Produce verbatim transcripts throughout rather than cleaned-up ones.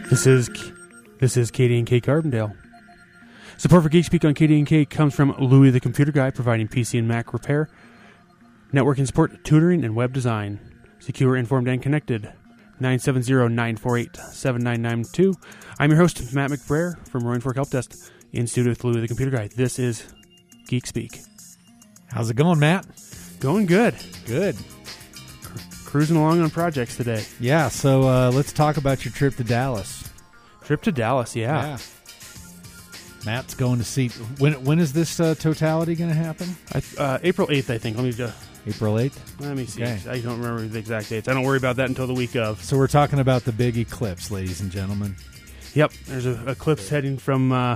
This is this is K D and K Carbondale. Support for Geek Speak on K D and K comes from Louie the Computer Guy, providing P C and Mac repair, networking support, tutoring, and web design. Secure, informed, and connected. nine seven zero, nine four eight, seven nine nine two. I'm your host, Matt McBrayer from Roaring Fork Help Desk, in studio with Louie the Computer Guy. This is Geek Speak. How's it going, Matt? Going good. Good. Cruising along on projects today. Yeah, so uh, let's talk about your trip to Dallas. Trip to Dallas, yeah. yeah. Matt's going to see... When when is this uh, totality going to happen? I, uh, April eighth, I think. Let me just... April eighth? Let me see. Okay. I don't remember the exact dates. I don't worry about that until the week of. So we're talking about the big eclipse, ladies and gentlemen. Yep. There's a eclipse heading from uh,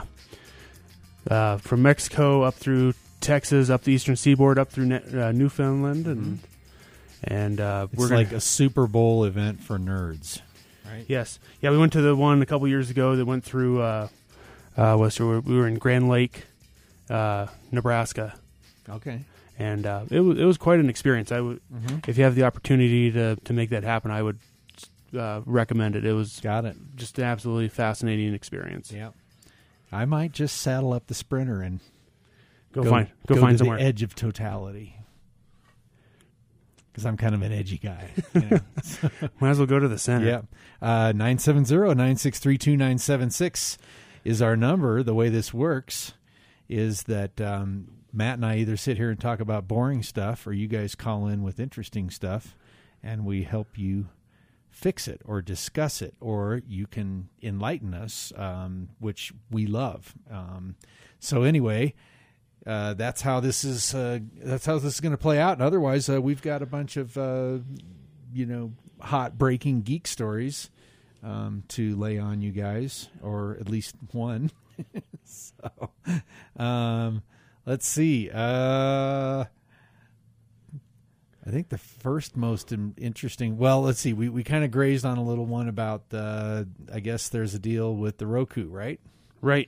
uh, from Mexico up through Texas, up the eastern seaboard, up through uh, Newfoundland, and Mm-hmm. and uh, It's we're gonna, like a Super Bowl event for nerds, right? yes, yeah. We went to the one a couple years ago that went through. Uh, uh, was we were in Grand Lake, uh, Nebraska, Okay. and uh, it was it was quite an experience. I would, Mm-hmm. if you have the opportunity to to make that happen, I would uh, recommend it. It was Got it. just an absolutely fascinating experience. Yeah. I might just saddle up the Sprinter and Go, find go, go find to somewhere. the edge of totality. Because I'm kind of an edgy guy. You know? Might as well go to the center. Yeah. Uh, nine seven zero, nine six three, two nine seven six is our number. The way this works is that um, Matt and I either sit here and talk about boring stuff, or you guys call in with interesting stuff, and we help you fix it or discuss it, or you can enlighten us, um, which we love. Um, so anyway... Uh, that's how this is. Uh, that's how this is going to play out. And otherwise, uh, we've got a bunch of, uh, you know, hot breaking geek stories um, to lay on you guys, or at least one. so, um, let's see. Uh, I think the first most interesting. Well, let's see. We we kind of grazed on a little one about. Uh, I guess there's a deal with the Roku, right? Right.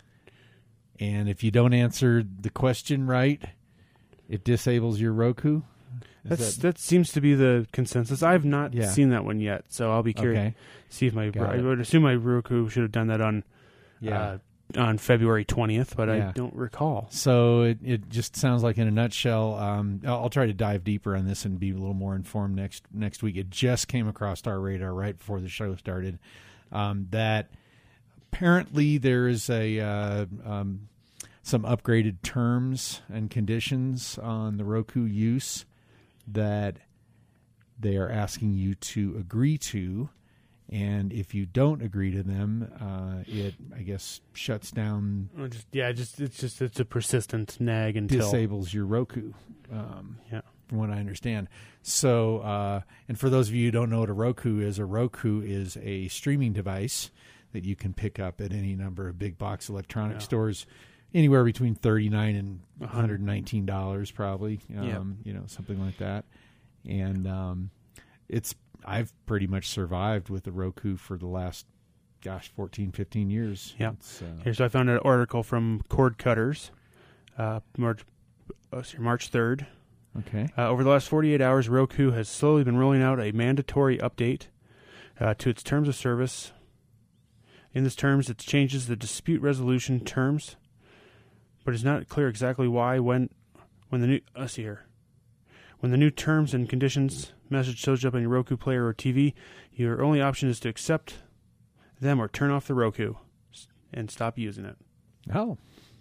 And if you don't answer the question right, it disables your Roku? Is That's that, that seems to be the consensus. I've not Yeah. seen that one yet, so I'll be curious. Okay. See if my Got I it. would assume my Roku should have done that on yeah. uh, on February twentieth, but Yeah. I don't recall. So it, it just sounds like, in a nutshell, um, I'll, I'll try to dive deeper on this and be a little more informed next next week. It just came across our radar right before the show started, um, that apparently there is a uh, um, some upgraded terms and conditions on the Roku use that they are asking you to agree to, and if you don't agree to them, uh, it I guess shuts down, Or just yeah, just it's just it's a persistent nag until disables your Roku. Um, yeah. from what I understand. So, uh, and for those of you who don't know what a Roku is, a Roku is a streaming device that you can pick up at any number of big box electronic Yeah. stores, anywhere between thirty-nine dollars and one hundred nineteen dollars probably, um, Yeah. you know, something like that. And um, it's I've pretty much survived with the Roku for the last, gosh, fourteen, fifteen years. Yeah. It's, uh, Here, so I found an article from Cord Cutters, uh, March oh, sorry, March third. okay. Uh, over the last forty-eight hours, Roku has slowly been rolling out a mandatory update uh, to its terms of service. In this terms, it changes the dispute resolution terms, but it's not clear exactly why. When, when the new let's see here, when the new terms and conditions message shows up on your Roku player or T V, your only option is to accept them or turn off the Roku and stop using it. Oh,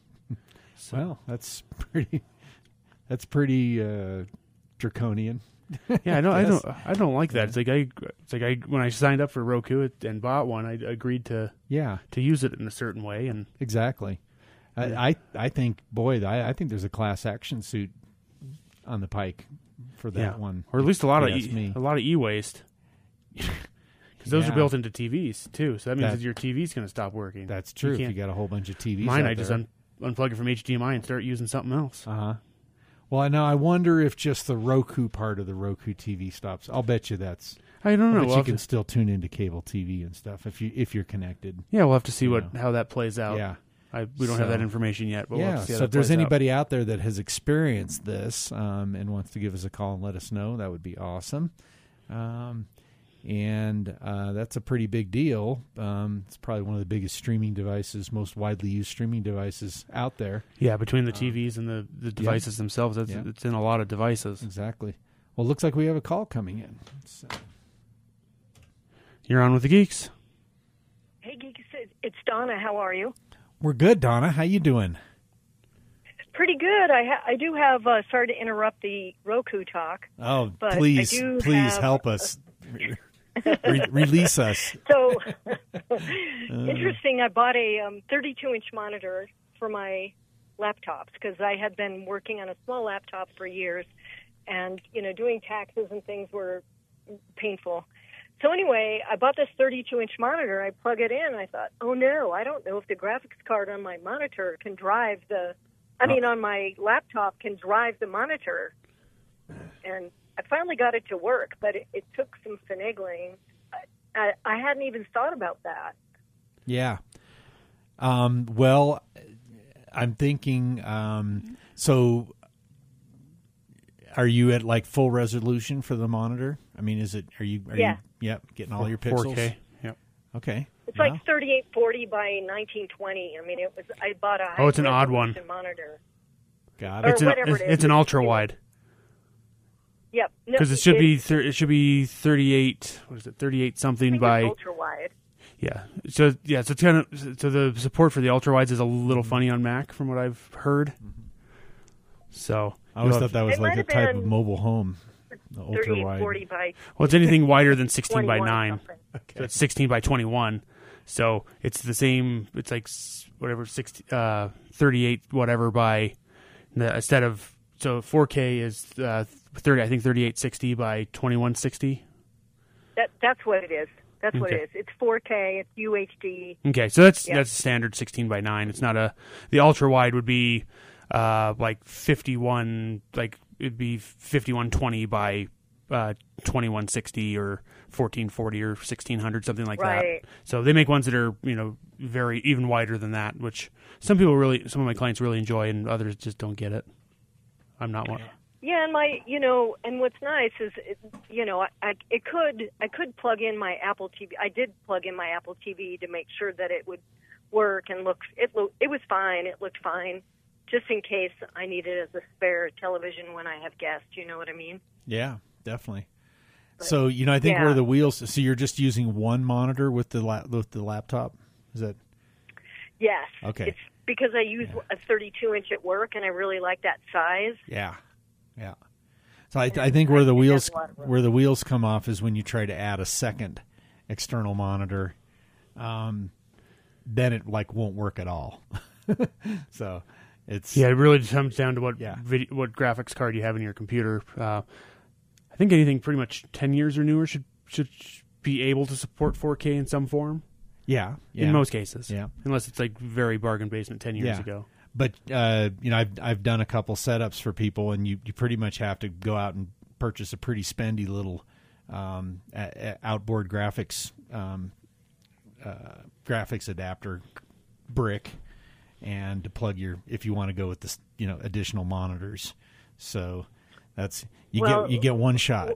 So, well, that's pretty. That's pretty uh, draconian. yeah, I don't, I Yes. don't, I don't like that. It's like I, it's like I when I signed up for Roku it, and bought one, I agreed to Yeah, to use it in a certain way, and exactly. Yeah. I, I I think, boy, I, I think there's a class action suit on the pike for that yeah, one, or at least a lot if of you ask e, me. a lot of e-waste, because those Yeah. are built into T Vs too. So that means That- that your T V's going to stop working. That's true. if you can't- got a whole bunch of T Vs, Mine, out I just there. un, unplug it from H D M I and start using something else. Uh huh. Well, I know. I wonder if just the Roku part of the Roku T V stops. I'll bet you that's. I don't know. But We'll you have can to- still tune into cable T V and stuff if you if you're connected. yeah, we'll have to see you what know. how that plays out. Yeah. I, we don't have So- that information yet, but we'll yeah. have to see how So that if there's plays out. anybody out there that has experienced this um, and wants to give us a call and let us know, that would be awesome. Um, and uh, that's a pretty big deal. Um, it's probably one of the biggest streaming devices, most widely used streaming devices out there. Yeah, between the T Vs um, and the, the devices yeah. themselves, that's, yeah. it's in a lot of devices. Exactly. Well, it looks like we have a call coming in. So. You're on with the Geeks. Hey, Geeks, it's Donna. How are you? We're good, Donna. How you doing? Pretty good. I ha- I do have, uh, sorry to interrupt the Roku talk. Oh, please, please have, help us. Re- release us. So, interesting, I bought a um, thirty-two inch monitor for my laptops because I had been working on a small laptop for years, and, you know, doing taxes and things were painful. So anyway, I bought this thirty-two inch monitor. I plug it in, and I thought, oh, no, I don't know if the graphics card on my monitor can drive the, I oh. mean, on my laptop can drive the monitor. And I finally got it to work, but it, it took some finagling. I, I, I hadn't even thought about that. Yeah. Um, well, I'm thinking, um, so are you at like full resolution for the monitor? I mean, is it, are you, are yeah. you, yep, getting all your pixels? four K, yep. Okay. It's wow. like thirty-eight forty by nineteen twenty. I mean, it was, I bought a oh, it's an odd one. Monitor. Got it. It's an, it it's an ultra wide. Yep. Because no, it should it, be, thir- it should be thirty-eight, what is it, thirty-eight something by. Ultra wide. Yeah. So, yeah, so it's kind of, so the support for the ultra wides is a little funny on Mac from what I've heard. Mm-hmm. So. I always thought that was like a type of mobile home. The ultra wide. forty by well, it's anything wider than sixteen by nine. Okay. So it's sixteen by twenty-one. So it's the same. It's like whatever sixty, uh, thirty-eight whatever by the, instead of so four K is uh, thirty. I think thirty-eight sixty by twenty-one sixty. That that's what it is. That's okay. what it is. It's four K. It's U H D. Okay, so that's yeah. that's standard sixteen by nine. It's not a the ultra wide would be uh, like fifty-one. Like it'd be fifty-one twenty by uh, twenty-one sixty or fourteen forty or sixteen hundred, something like right. that. So they make ones that are, you know, very even wider than that, which some people really, some of my clients really enjoy, and others just don't get it. I'm not one. Yeah, and my, you know, and what's nice is, it, you know, I, I it could I could plug in my Apple T V. I did plug in my Apple T V to make sure that it would work and look. It lo- it was fine. It looked fine, just in case I need it as a spare television when I have guests. You know what I mean? Yeah, definitely. But, so, you know, I think yeah. where the wheels. So you're just using one monitor with the la- with the laptop. Is that? Yes. Okay. It's because I use yeah. a thirty-two inch at work, and I really like that size. Yeah. Yeah. So I, I think where the wheels where the wheels come off is when you try to add a second external monitor, um, then it like won't work at all. So it's yeah, it really comes down to what yeah. video, what graphics card you have in your computer. Uh, I think anything pretty much ten years or newer should should be able to support four K in some form. Yeah, yeah. In most cases. Yeah, unless it's like very bargain basement ten years yeah. ago. But, uh, you know, I've I've done a couple setups for people, and you, you pretty much have to go out and purchase a pretty spendy little um, a, a outboard graphics um, uh, graphics adapter brick, and to plug your, if you want to go with this, you know, additional monitors. So that's you well, get you get one shot.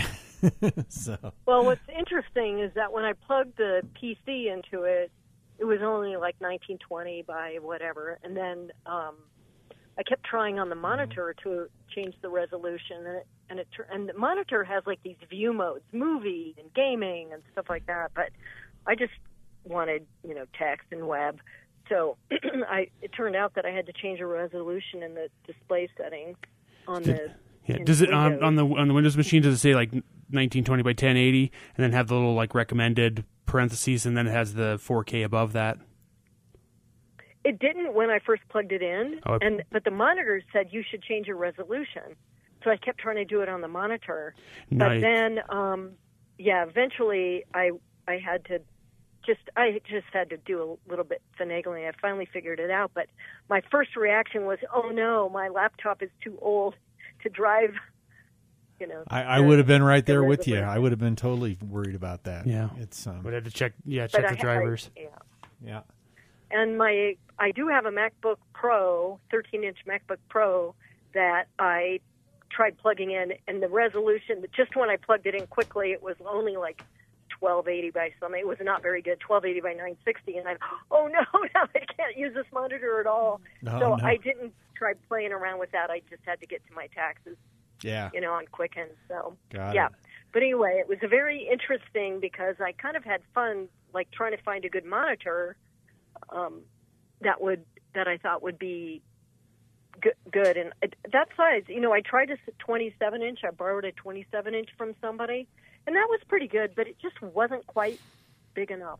So well, what's interesting is that when I plugged the P C into it, it was only like nineteen twenty by whatever, and then um, I kept trying on the monitor to change the resolution, and it, and it and the monitor has like these view modes, movie and gaming and stuff like that. But I just wanted, you know, text and web, so I it turned out that I had to change the resolution in the display settings on the. Yeah, does it on, on the on the Windows machine? Does it say like nineteen twenty by ten eighty, and then have the little like recommended parentheses, and then it has the four K above that? It didn't when I first plugged it in, oh, and but the monitor said you should change your resolution. So I kept trying to do it on the monitor, nice. But then, um, yeah, eventually I I had to just I just had to do a little bit finagling. I finally figured it out, but my first reaction was, oh no, my laptop is too old to drive. You know, I, I would have been right there with you. I would have been totally worried about that. Yeah, it's um, would have to check. Yeah, check but the I, drivers. I, yeah, yeah. And my I do have a MacBook Pro, thirteen inch MacBook Pro that I tried plugging in, and the resolution. Just when I plugged it in quickly, it was only like twelve eighty by something. It was not very good, twelve eighty by nine sixty, and I, oh no, no, I can't use this monitor at all. No, so no. I didn't try playing around with that. I just had to get to my taxes, Yeah. you know, on Quicken. So Got yeah. it. But anyway, it was a very interesting because I kind of had fun, like trying to find a good monitor um, that would that I thought would be good. good. And that size, you know, I tried a twenty-seven inch. I borrowed a twenty-seven inch from somebody, and that was pretty good, but it just wasn't quite big enough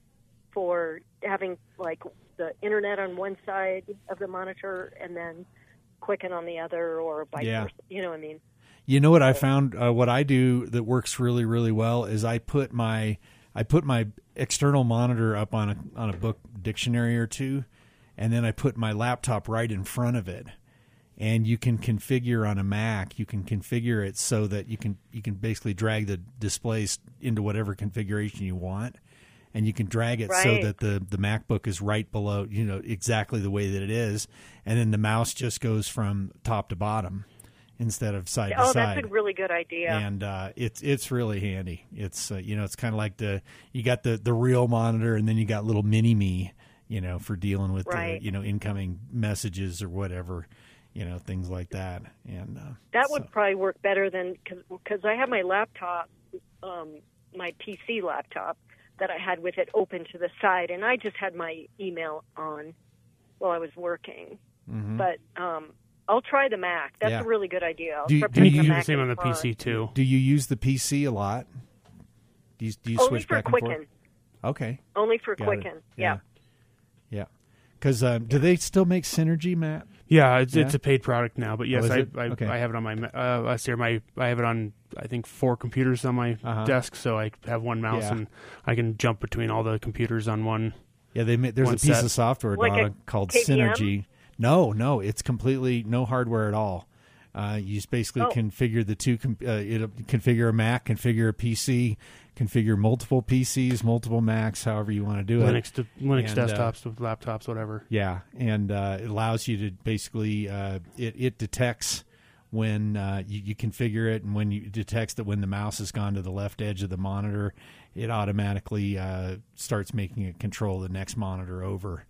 for having like the internet on one side of the monitor and then Quicken on the other, or vice Yeah. versa. You know what I mean? You know what I found? Uh, what I do that works really, really well is I put my I put my external monitor up on a on a book dictionary or two, and then I put my laptop right in front of it. And you can configure on a Mac. You can configure it so that you can you can basically drag the displays into whatever configuration you want, and you can drag it so Right. that the the MacBook is right below, you know, exactly the way that it is, and then the mouse just goes from top to bottom instead of side Oh, to side. that's a really good idea. And uh, it's it's really handy. It's uh, you know it's kind of like the you got the, the real monitor, and then you got little mini me, you know, for dealing with Right. the, you know incoming messages or whatever, you know, things like that. And uh, That so- would probably work better than because I have my laptop, um, my P C laptop that I had with it open to the side, and I just had my email on while I was working. Mhm. But um, I'll try the Mac. That's Yeah. a really good idea. I'll Do you- start do And putting you the do the Mac same in on the front. P C too. Do you use the P C a lot? Do you, do you Only switch for back and Quicken. forth? Okay, Only for got it. Quicken. Yeah. yeah. Because um, do they still make Synergy, Matt? Yeah, it's Yeah? it's a paid product now, but yes, is I it? I, Okay. I have it on my uh, I see my I have it on I think four computers on my Uh-huh. desk, so I have one mouse Yeah. and I can jump between all the computers on one. Yeah, they ma- there's One a piece set. of software Like a Donna, called K P M? Synergy. No, no, it's completely no hardware at all. Uh, you just basically Oh. configure the two. Com- uh, it'll configure a Mac, configure a P C, configure multiple P Cs, multiple Macs, however you want to do it. Linux to Linux And, uh, desktops, laptops, whatever. Yeah, and uh, it allows you to basically uh, it it detects when uh, you, you configure it, and when you it detects that when the mouse has gone to the left edge of the monitor, it automatically uh, starts making it control the next monitor over.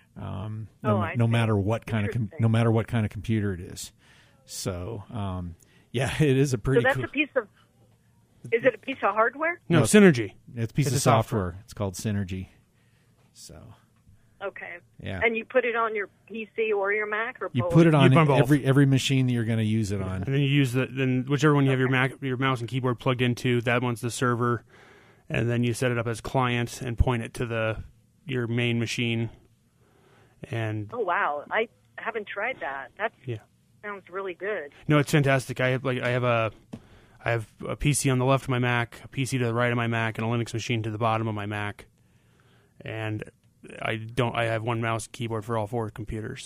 Um, no, Oh, I no see. matter what kind of com- Interesting. no matter what kind of computer it is. So um, yeah, it is a So pretty that's cool. a piece of. Is it a piece of hardware? No, No. Synergy. It's a piece it's of a software. software. It's called Synergy. So Okay. yeah. And you put it on your P C or your Mac, or You both? put it on put on both. every every machine that you're going to use it on. And then you use the then whichever one you have your Mac your mouse and keyboard plugged into, that one's the server, and then you set it up as client and point it to the your main machine. And Oh wow, I haven't tried that. That yeah. sounds really good. No, it's fantastic. I have like I have a I have a P C on the left of my Mac, a P C to the right of my Mac, and a Linux machine to the bottom of my Mac. And I don't I have one mouse and keyboard for all four computers.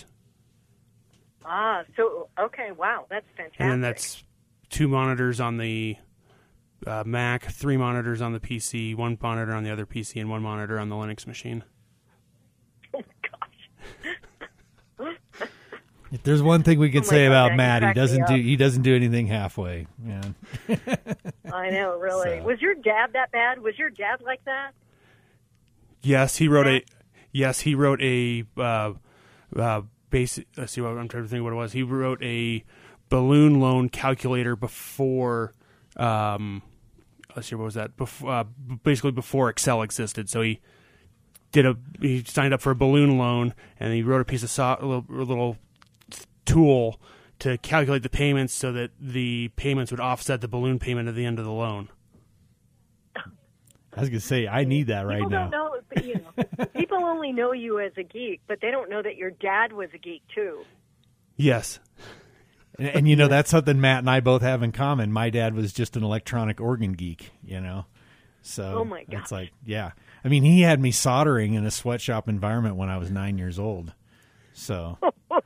Ah, so okay, wow, that's fantastic. And then that's two monitors on the uh, Mac, three monitors on the P C, one monitor on the other P C, and one monitor on the Linux machine. Oh my gosh. If there's one thing we can Oh my say God, about that Matt, he cracked me doesn't up. do he doesn't do anything halfway. Man. I know, really. So- Was your dad that bad? Was your dad like that? Yes, he wrote a. Yes, he wrote a. Uh, uh, basic. Let's see what I'm trying to think what it was. He wrote a balloon loan calculator before. Um, let's see what was that? Before, uh, basically before Excel existed. So he did a. He signed up for a balloon loan, and he wrote a piece of so, a little, a little tool to calculate the payments so that the payments would offset the balloon payment at the end of the loan. I was gonna say I need that right People now. don't know, but, you know, people only know you as a geek, but they don't know that your dad was a geek too. Yes. And, and you know that's something Matt and I both have in common. My dad was just an electronic organ geek, you know. So Oh, my it's gosh. like, yeah. I mean, he had me soldering in a sweatshop environment when I was nine years old. So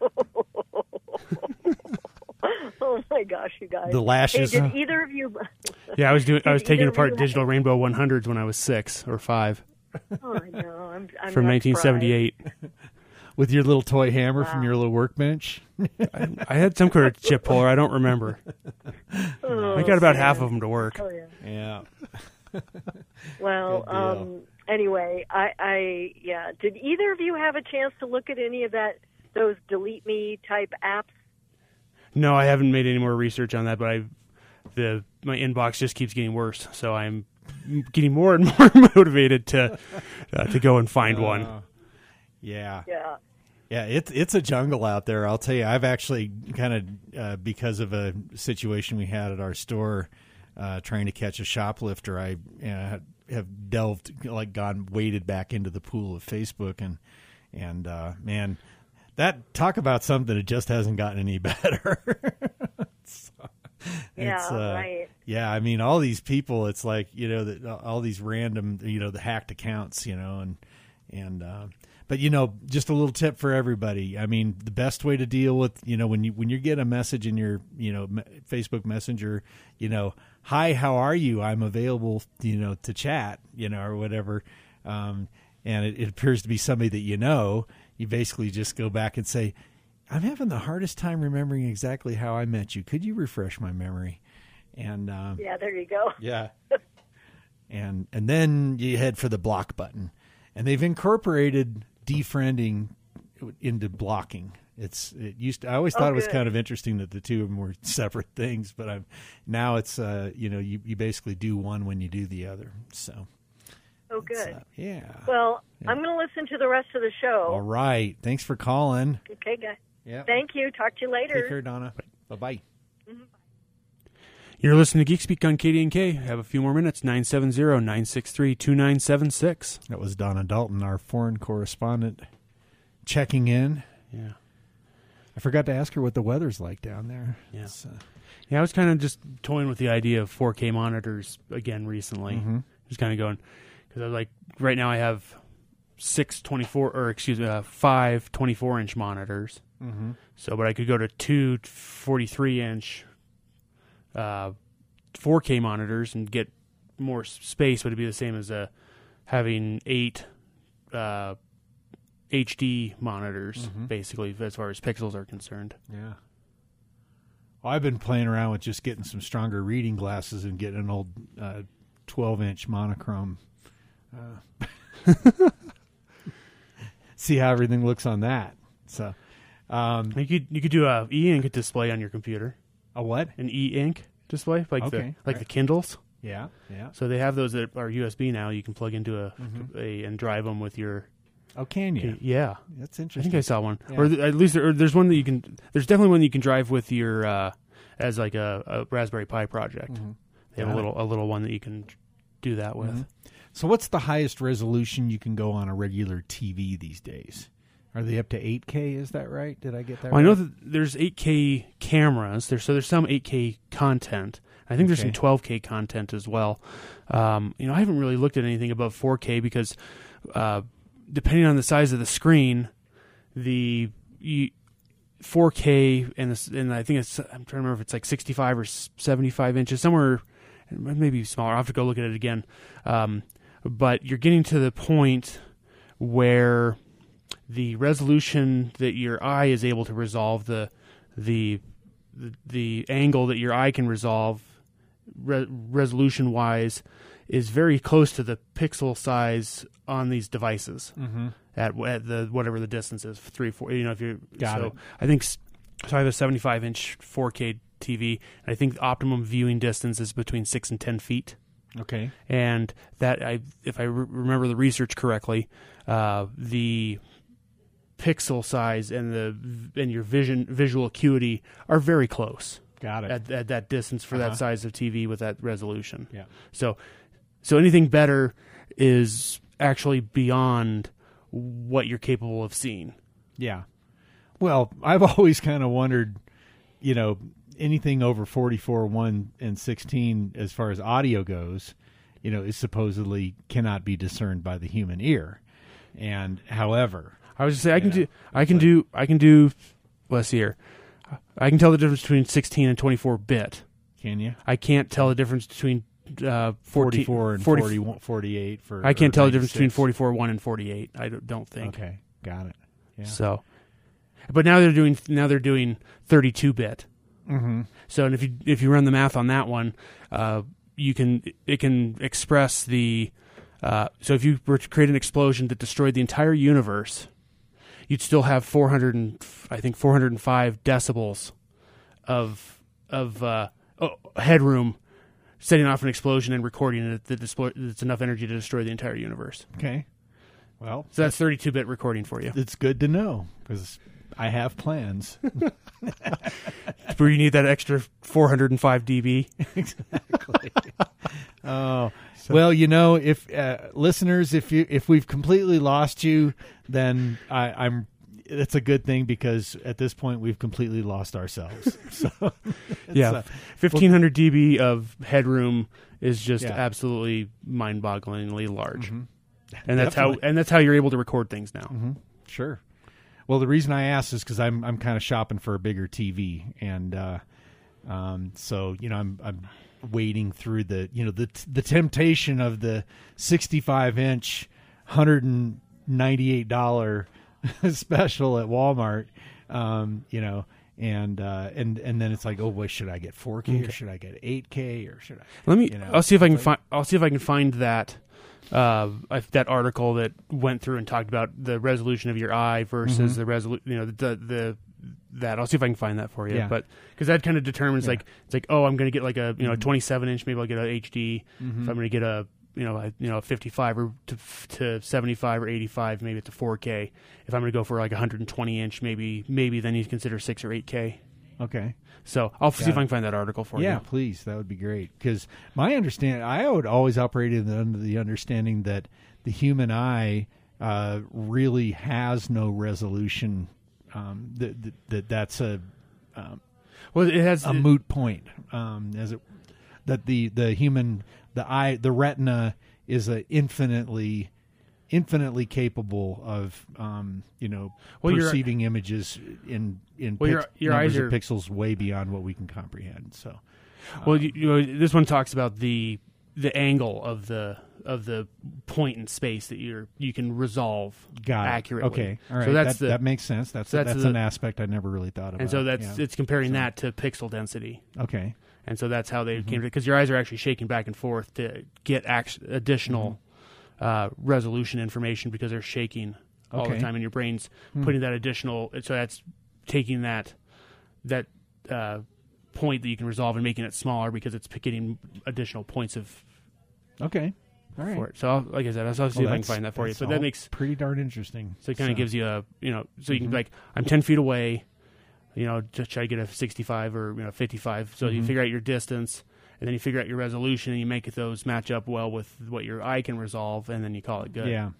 Oh my gosh, you guys! the lashes. Hey, did either of you? Yeah, I was doing. I was Did taking either of apart you Digital Rainbow one hundreds when I was six or five Oh, I know. I'm, I'm from not nineteen seventy-eight. With your little toy hammer from Wow. your little workbench. I, I had some kind of chip puller. I don't remember. surprised. Oh, I got about man. half of them to work. Oh yeah. Yeah. Well, um, anyway, I, I, yeah. Did either of you have a chance to look at any of that, those delete me type apps? No, I haven't made any more research on that, but I, the my inbox just keeps getting worse, so I'm getting more and more motivated to uh, to go and find uh, one. Yeah. Yeah. Yeah, it's it's a jungle out there. I'll tell you. I've actually kind of uh, because of a situation we had at our store, uh, trying to catch a shoplifter. I uh, have delved, like, gone waded back into the pool of Facebook, and and uh, man, that talk about something that just hasn't gotten any better. so, yeah, uh, right. Yeah, I mean, all these people. It's like, you know, the, all these random, you know, the hacked accounts, you know, and and. Uh, But, you know, just a little tip for everybody. I mean, the best way to deal with, you know, when you when you get a message in your, you know, Facebook Messenger, you know, hi, how are you? I'm available, you know, to chat, you know, or whatever. Um, and it, it appears to be somebody that you know. You basically just go back and say, I'm having the hardest time remembering exactly how I met you. Could you refresh my memory? And um, yeah, there you go. Yeah. and and then you head for the block button. And they've incorporated defriending into blocking. It's it used to, I always thought oh, it was good. kind of interesting that the two of them were separate things, but I'm now it's uh you know you, you basically do one when you do the other. So oh good. Uh, yeah. Well, yeah. I'm going to listen to the rest of the show. All right. Thanks for calling. Okay, guys. Yeah. Thank you. Talk to you later. Take care, Donna. Bye bye. Mm-hmm. You're listening to Geek Speak on K D N K. Have a few more minutes. nine seven zero, nine six three, two nine seven six. That was Donna Dalton, our foreign correspondent, checking in. Yeah. I forgot to ask her what the weather's like down there. Yeah. Uh, yeah, I was kind of just toying with the idea of four K monitors again recently. mm-hmm. Just kind of going, because I was like, right now I have six twenty-four, or excuse me, uh, five twenty-four inch monitors. Mm-hmm. So, but I could go to two forty-three inch uh, four K monitors and get more space, but it'd be the same as uh, having eight uh, H D monitors, mm-hmm. basically, as far as pixels are concerned. Yeah. Well, I've been playing around with just getting some stronger reading glasses and getting an old uh, twelve inch monochrome. Uh, see how everything looks on that. So, um, you could you could do a e-ink display on your computer. A what? An e-ink display, like okay. the like right. the Kindles. Yeah, yeah. So they have those that are U S B now. You can plug into a, mm-hmm. a and drive them with your. Oh, can you? Yeah, that's I interesting. think I saw one, yeah. or th- at least there, or there's one that you can. There's definitely one that you can drive with your uh, as like a, a Raspberry Pi project. Mm-hmm. They have Got a little it. a little one that you can do that with. Mm-hmm. So, what's the highest resolution you can go on a regular T V these days? Are they up to eight K? Is that right? Did I get that well, right? I know that there's eight K cameras. There's so there's some eight K content. I think there's okay. some twelve K content as well. Um, you know, I haven't really looked at anything above four K because uh, depending on the size of the screen, the you, four K and the, and I think it's I'm trying to remember if it's like sixty-five or seventy-five inches, somewhere maybe smaller. I'll have to go look at it again. Um, but you're getting to the point where the resolution that your eye is able to resolve, the the the, the angle that your eye can resolve re- resolution wise is very close to the pixel size on these devices mm-hmm. at, at the whatever the distance is, three, four. You know, if you got so it. I think so. I have a seventy-five inch four K T V, and I think the optimum viewing distance is between six and ten feet. Okay, and that I, if I re- remember the research correctly, uh, the pixel size and the and your vision visual acuity are very close. Got it. At, at that distance for uh-huh. that size of T V with that resolution. Yeah. So, so anything better is actually beyond what you're capable of seeing. Yeah. Well, I've always kind of wondered, you know, anything over forty-four, one, and sixteen as far as audio goes, you know, is supposedly cannot be discerned by the human ear. And however, I was just say I can know, do I can but, do I can do let's see here. I can tell the difference between sixteen and twenty-four bit. Can you? I can't tell the difference between uh, fourteen, forty-four and forty, forty, forty-eight for I can't tell the difference between ninety-six. forty-four one and forty-eight. I don't, don't think. Okay, got it. Yeah. So, but now they're doing now they're doing thirty-two bit. Mm-hmm. So, and if you if you run the math on that one, uh, you can it can express the uh, so if you were to create an explosion that destroyed the entire universe, you'd still have four hundred and I think four hundred five decibels of of uh, oh, headroom setting off an explosion and recording it that display, it's enough energy to destroy the entire universe. Okay. Well, so that's thirty-two bit recording for you. It's good to know because I have plans. Where you need that extra four hundred five decibels. Exactly. Oh, so. Well, you know, if uh, listeners, if you if we've completely lost you, then I, I'm. It's a good thing because at this point we've completely lost ourselves. So, yeah, uh, fifteen hundred decibels of headroom is just yeah. absolutely mind-bogglingly large, mm-hmm. and that's Definitely. how and that's how you're able to record things now. Mm-hmm. Sure. Well, the reason I asked is because I'm I'm kind of shopping for a bigger T V, and uh, um, so you know I'm I'm wading through the you know the the temptation of the sixty-five inch, one hundred ninety-eight dollars special at Walmart, um, you know, and uh, and and then it's like, oh boy, should I get four K okay. or should I get eight K or should I? Let me. You know, I'll see if I can like, find. I'll see if I can find that. Uh, that article that went through and talked about the resolution of your eye versus mm-hmm. the resolution, you know, the, the the that. I'll see if I can find that for you. Yeah. But because that kind of determines, yeah. like, it's like, oh, I'm going to get like a you know mm-hmm. a twenty-seven inch, maybe I'll get a H D. Mm-hmm. If I'm going to get a you know a, you know a fifty-five or to to seventy-five or eighty-five, maybe it's a four K. If I'm going to go for like a one hundred twenty inch, maybe maybe then you consider six or eight K. Okay. So I'll Got see if it. I can find that article for yeah, you. Yeah, please. That would be great. Because my understanding, I would always operate in the, under the understanding that the human eye uh, really has no resolution. Um, that, that, that that's a um, well, it has a it, moot point. Um, as it that the the human the eye the retina is a infinitely infinitely capable of um, you know well, perceiving images in in well, pix- your, your numbers eyes are, of pixels way beyond what we can comprehend. So, um, well, you, you know, this one talks about the the angle of the of the point in space that you're you can resolve got accurately. It. Okay, all right, so that's that, the, that makes sense. That's so that's, that's that's the, an aspect I never really thought about. And so that's yeah. it's comparing so, that to pixel density. Okay, and so that's how they mm-hmm. came to because your eyes are actually shaking back and forth to get act- additional mm-hmm. uh, resolution information because they're shaking all okay. the time, and your brain's hmm. putting that additional. So that's taking that that uh, point that you can resolve and making it smaller because it's getting additional points of. Okay. All right. For it. So, I'll, like I said, I'll, I'll see well, if I can find that for you. But that makes pretty darn interesting. So it kind of so. gives you a, you know, so you mm-hmm. can be like, I'm ten feet away, you know, just try to get a sixty-five or you know fifty-five. So mm-hmm. you figure out your distance, and then you figure out your resolution, and you make those match up well with what your eye can resolve, and then you call it good. Yeah.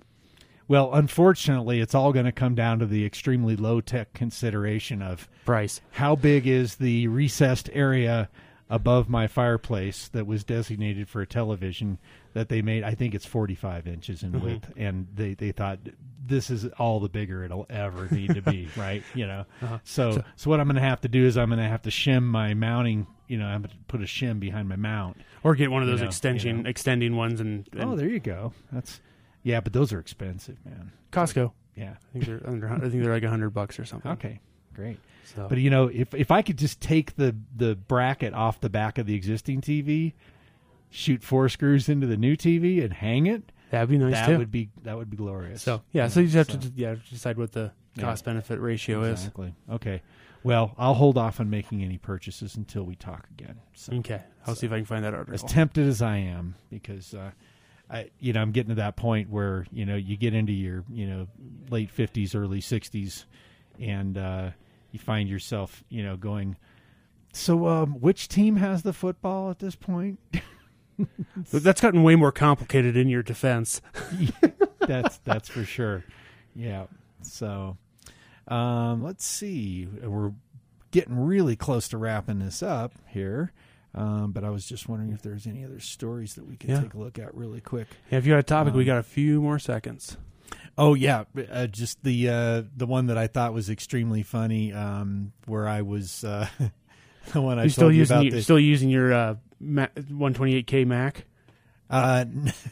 Well, unfortunately, it's all going to come down to the extremely low-tech consideration of price. How big is the recessed area above my fireplace that was designated for a television that they made? I think it's forty-five inches in mm-hmm. width, and they, they thought this is all the bigger it'll ever need to be, right? You know, uh-huh. so, so so what I'm going to have to do is I'm going to have to shim my mounting. You know, I'm going to put a shim behind my mount, or get one of those you know, extension you know. extending ones. And, and oh, there you go. That's yeah, but those are expensive, man. Costco. Yeah, I think they're under. I think they're like a hundred bucks or something. Okay, great. So. But you know, if if I could just take the, the bracket off the back of the existing T V, shoot four screws into the new T V, and hang it, that'd be nice that too. That would be that would be glorious. So yeah, yeah so you just have so. to yeah decide what the cost yeah. benefit ratio exactly. is. Exactly. Okay. Well, I'll hold off on making any purchases until we talk again. So, okay. I'll so, see if I can find that article. As tempted as I am, because uh, I you know I'm getting to that point where you know you get into your you know late fifties, early sixties, and uh, you find yourself, you know, going, so um, which team has the football at this point? That's gotten way more complicated in your defense. that's that's for sure. Yeah. So um, let's see. We're getting really close to wrapping this up here. Um, but I was just wondering if there's any other stories that we could yeah. take a look at really quick. Yeah, if you got a topic, um, we got a few more seconds. Oh yeah, uh, just the uh, the one that I thought was extremely funny, um, where I was uh, the one I you told still you using about. Your, the, still using your uh, one twenty-eight K Mac? Uh,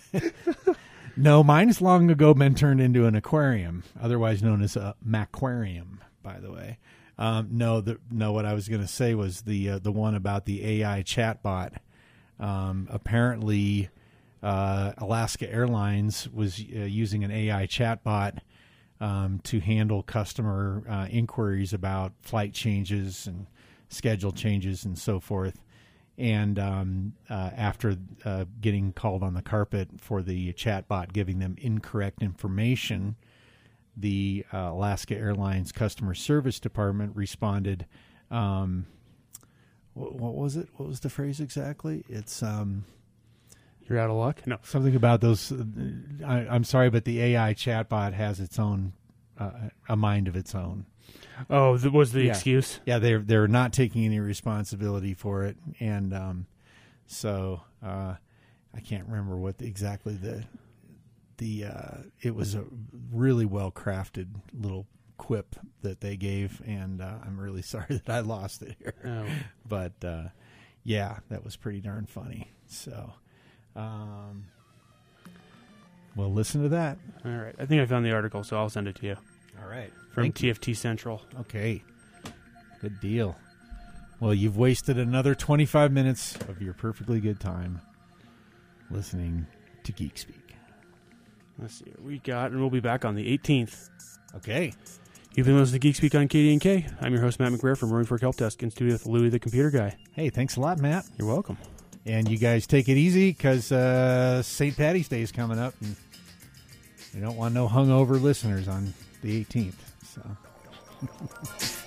no, mine has long ago been turned into an aquarium, otherwise known as a Maquarium. By the way, um, no, the, no. What I was going to say was the uh, the one about the A I chatbot Um, apparently, uh, Alaska Airlines was uh, using an A I chatbot um, to handle customer uh, inquiries about flight changes and schedule changes and so forth. And um, uh, after uh, getting called on the carpet for the chatbot giving them incorrect information, the uh, Alaska Airlines customer service department responded. Um, what, what was it? What was the phrase exactly? It's um, You're out of luck? No. something about those. Uh, I, I'm sorry, but the A I chatbot has its own, uh, a mind of its own. Oh, that was the Yeah. excuse? Yeah, they're they're not taking any responsibility for it, and um, so uh, I can't remember what the, exactly the the uh, it was a really well crafted little quip that they gave, and uh, I'm really sorry that I lost it here, Oh. but uh, yeah, that was pretty darn funny. So, um, well, listen to that. All right. I think I found the article, so I'll send it to you. All right, From T F T Central. Okay. Good deal. Well, you've wasted another twenty-five minutes of your perfectly good time listening to Geek Speak. Let's see what we got, and we'll be back on the eighteenth. Okay. You've been listening to Geek Speak on K D N K. I'm your host, Matt McGrath from Roaring Fork Help Desk in studio with Louie the Computer Guy. Hey, thanks a lot, Matt. You're welcome. And you guys take it easy because uh, Saint Patty's Day is coming up, and we don't want no hungover listeners on the eighteenth. So.